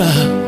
gbà,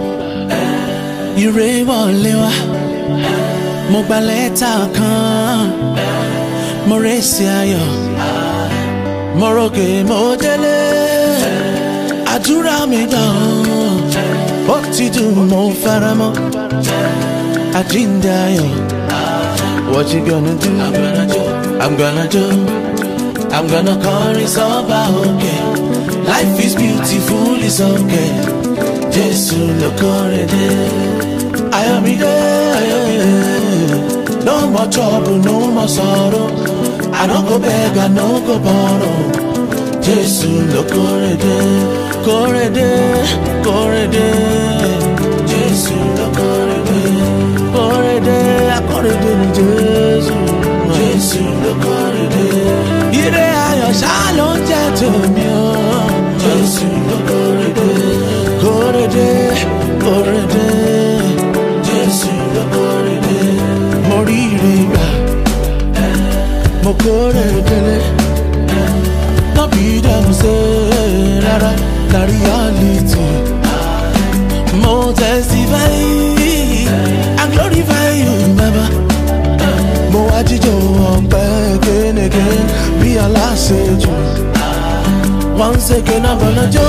ire wọlé wá. Mo gba lẹ́tà kan, mo rèsì ayọ̀, mo ròkè mo délé. Àdúrà mi gbà ó ti dùn mo fara mọ́. Àjíǹde ayọ̀. What you gonna do? I'm gonna do. I'm gonna call it's over, okay. Life is beautiful, it's okay. Jesus, look already. I am there. No more trouble, no more sorrow. I don't go beg, I don't go borrow. Jesus, look already. Correde, correde. Jesus, look already. Correde, I correde ni Jesus. Jesus, look already. Ire ayọ̀ ṣá ló ń jẹ́ tèmi o. Jésù ló kórede. Kórede, kórede. Jésù ló kórede. Mo rí ire gbà, mo kórede lé. No be dem say rárá, na reality. Mo testify and glorify you, Baba. Mo wá jíjọ ọpẹ́ again again bí aláṣejù. Once again I'm gonna do.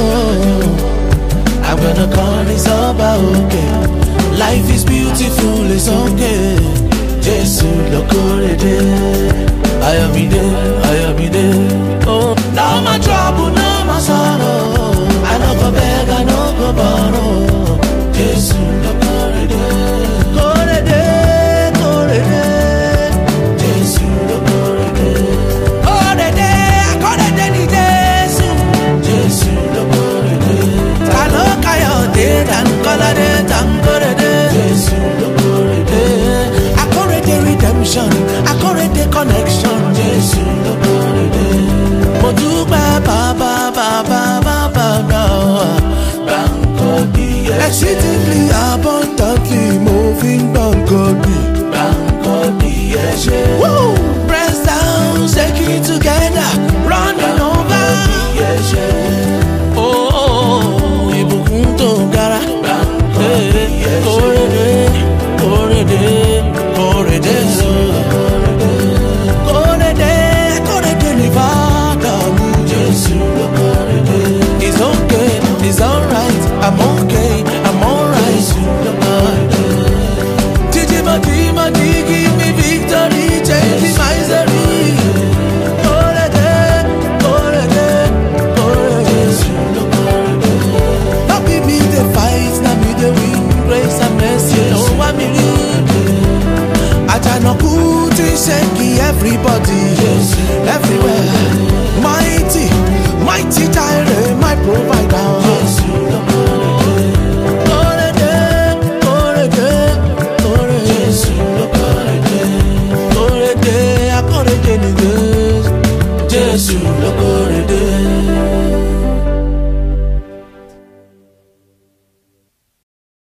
I'm gonna call it's over, okay. Life is beautiful, it's okay. Jésù ló kórede. I am there. Oh, no more trouble, no more sorrow. I no go beg, I no go borrow. Jésù ló kórede. Kórede, kórede. Jésù ló kórede. Kórede, kórede ni Jésù. Jésù ló kórede. Kalo Kayode, Tankolade, Tankorede. Jésù ló kórede. Akorede redemption, akorede connection. Jésù ló kórede. Mo dúpẹ́ bàbá, bàbá, bàbá, bàbá. Exceedingly abundantly, moving Bangkodi. Bangkodi, yes. Woo! Press down, shake it together, running over. Yes. Oh, ìbùkún tó gara. Bangkodi, yes. Kórede, kórede, kórede. Kórede, kórede ni Father mi. Jésù ló kórede. It's okay, it's alright, I'm okay. Give me victory, change the misery. Kórede, kórede, kórede. Not be me the fight, not me the win. Grace and mercy, no one me lead. Ajanoku ti shake everybody.